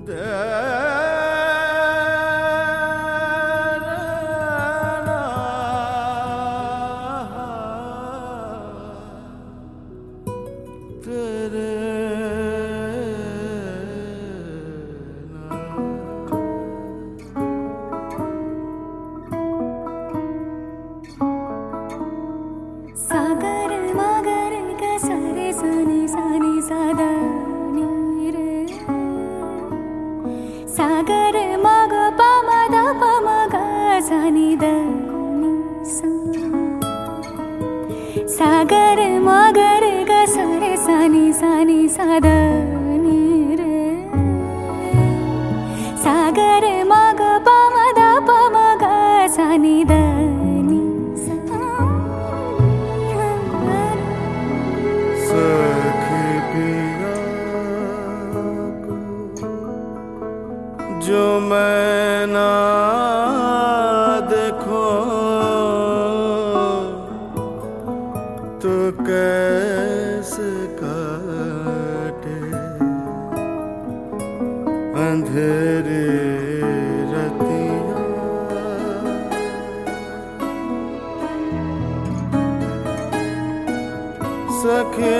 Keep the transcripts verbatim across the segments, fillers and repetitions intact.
सागर मगर ग सारे सानी सानी सादा नी रे सागर मग पम द पम ग सानी द नी सा सागर मगर ग सारे सानी सानी सादा नी रे सागर मग पम द पम ग सानी द जो मैं ना देखो तो कैसे काटे अंधेरे रतियाँ सखे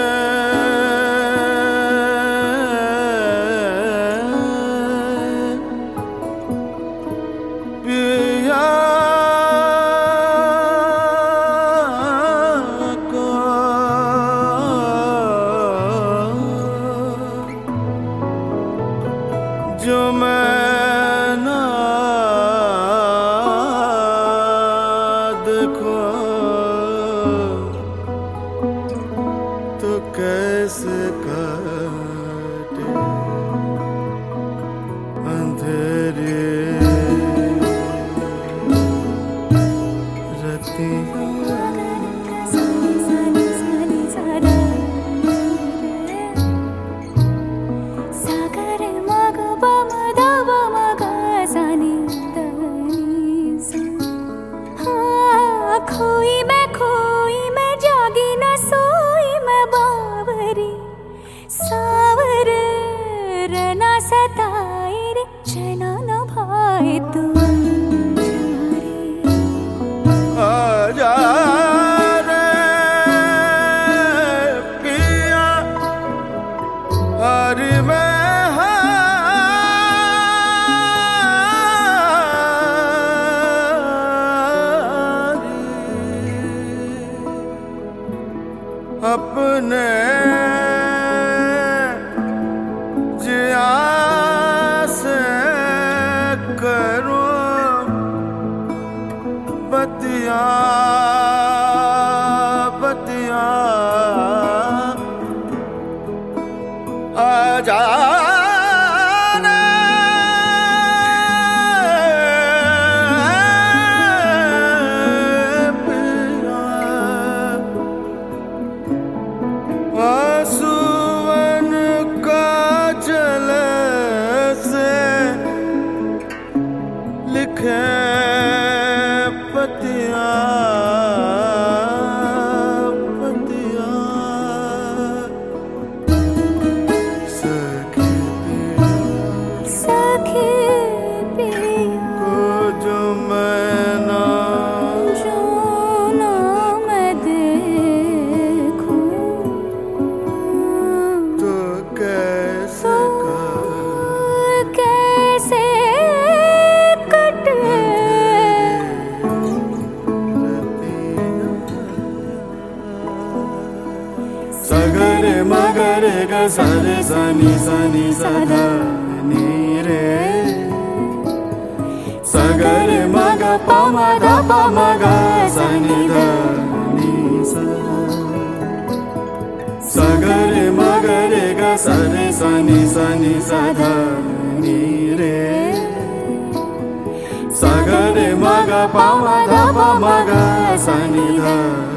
जो मैं ना देखो तो कैसे काटे अंधेरे रतियाँ खोई मैं खोई मैं जागी न सोई मैं बावरी सावर रना सताए रे चना न भाए तू आजा रे पिया हरि में अपने जिया से करो बतिया बतिया आजा आंसुअन का जल से लिखे पतिया पतिया सखी पिया सखी पिया को जो मैं ना जो ना मैं देखूं तो कैसे कैसे कटे सागर मगर ग सारे सानी सानी साधा नी रे सागर मग पम द पम ग सानी ध नी सा सागर मगर ग सारे सानी सानी साधा नी रे सागर मग पम द पम ग सानी ध